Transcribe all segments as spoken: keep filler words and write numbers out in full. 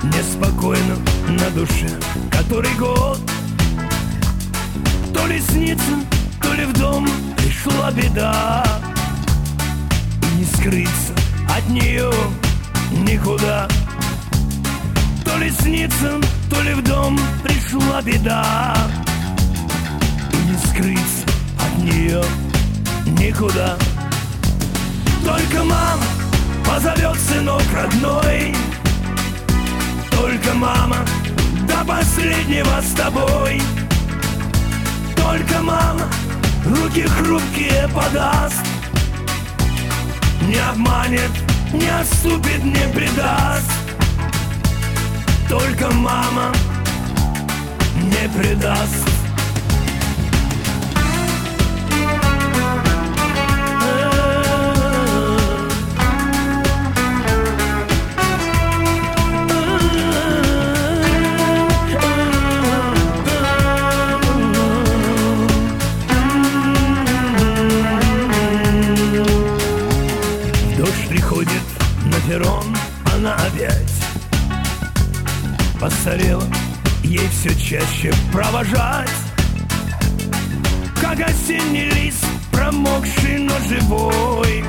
неспокойно на душе который год. То ли снится, то ли в дом пришла беда, и не скрыться от нее никуда. То ли снится, то ли в дом пришла беда, и не скрыться от нее никуда. Только мама позовет сынок родной, только мама до последнего с тобой. Только мама руки хрупкие подаст, не обманет, не отступит, не предаст. Только мама не предаст. Приходит на перрон, она опять постарела, ей все чаще провожать. Как осенний лист, промокший, но живой.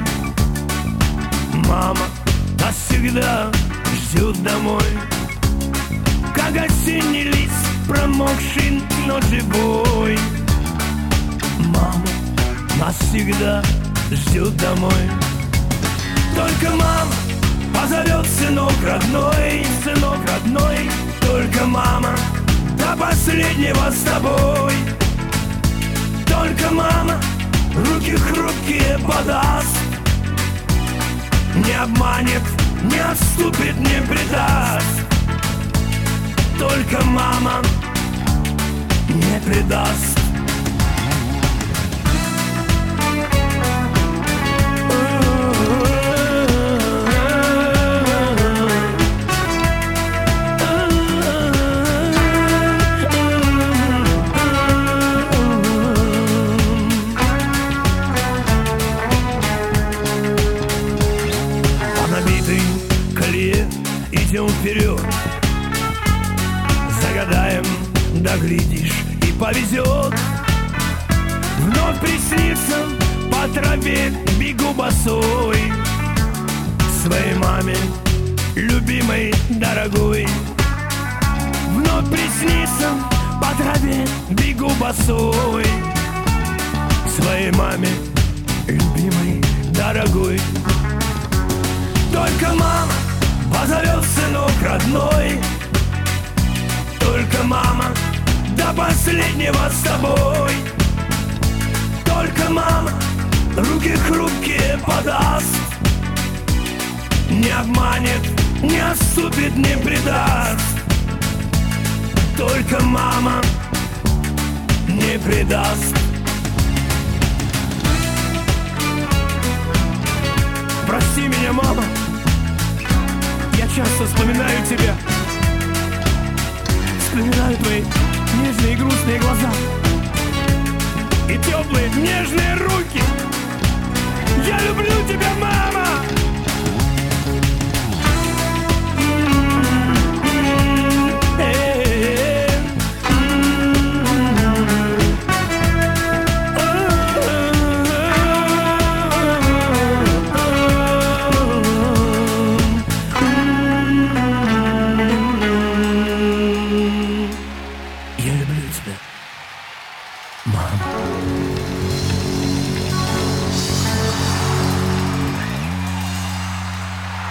Мама нас всегда ждет домой. Как осенний лист, промокший, но живой. Мама нас всегда ждет домой. Только мама позовет сынок родной, сынок родной. Только мама до последнего с тобой. Только мама руки хрупкие подаст, не обманет, не отступит, не предаст. Только мама не предаст. Идем вперед, загадаем, доглядишь и повезет. Вновь приснится по траве, бегу босой к своей маме, любимой, дорогой. Вновь приснится по траве, бегу босой к своей маме, любимой, дорогой. Только мама позовет сынок родной. Только мама до последнего с тобой. Только мама руки хрупкие подаст, не обманет, не отступит, не предаст. Только мама не предаст. Прости меня, мама, я часто вспоминаю тебя, вспоминаю твои нежные и грустные глаза и теплые нежные руки. Я люблю тебя, мама!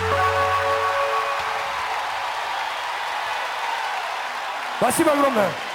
Спасибо огромное.